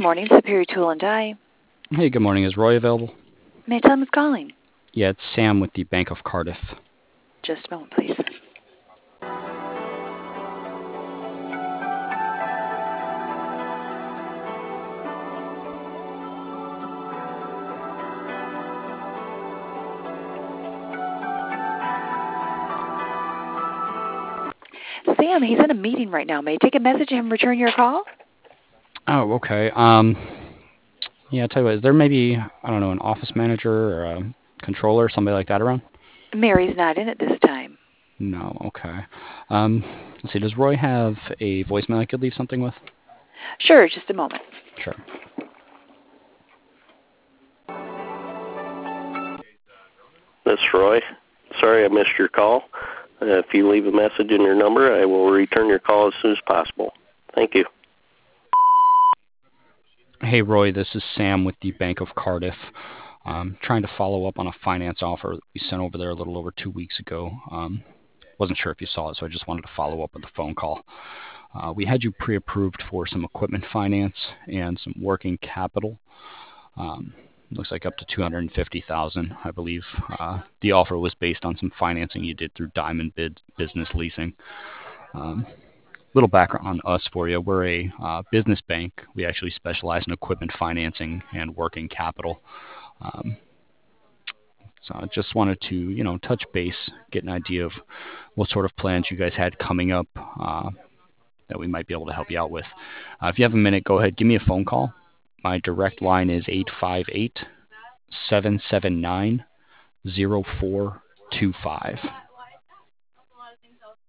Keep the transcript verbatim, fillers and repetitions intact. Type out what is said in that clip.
morning, Superior Tool and Die. Hey, good morning. Is Roy available? May I tell him who's calling? Yeah, it's Sam with the Bank of Cardiff. Just a moment, please. Sam, he's in a meeting right now. May I take a message and return your call? Oh, okay. Um, yeah, I'll tell you what, is there maybe, I don't know, an office manager or a controller, somebody like that around? Mary's not in at this time. No, okay. Um, let's see, does Roy have a voicemail I could leave something with? Sure, just a moment. Sure. This is Roy. Sorry I missed your call. Uh, if you leave a message in your number, I will return your call as soon as possible. Thank you. Hey, Roy, this is Sam with the Bank of Cardiff. Um, trying to follow up on a finance offer that we sent over there a little over two weeks ago. Um, wasn't sure if you saw it, so I just wanted to follow up with a phone call. Uh, we had you pre-approved for some equipment finance and some working capital. Um, looks like up to two hundred fifty thousand dollars, I believe. Uh, the offer was based on some financing you did through Diamond Bid Business Leasing. Um, little background on us for you. We're a uh, business bank. We actually specialize in equipment financing and working capital. Um, so I just wanted to, you know, touch base, get an idea of what sort of plans you guys had coming up uh, that we might be able to help you out with. Uh, if you have a minute, go ahead, give me a phone call. My direct line is eight five eight, seven seven nine, zero four two five.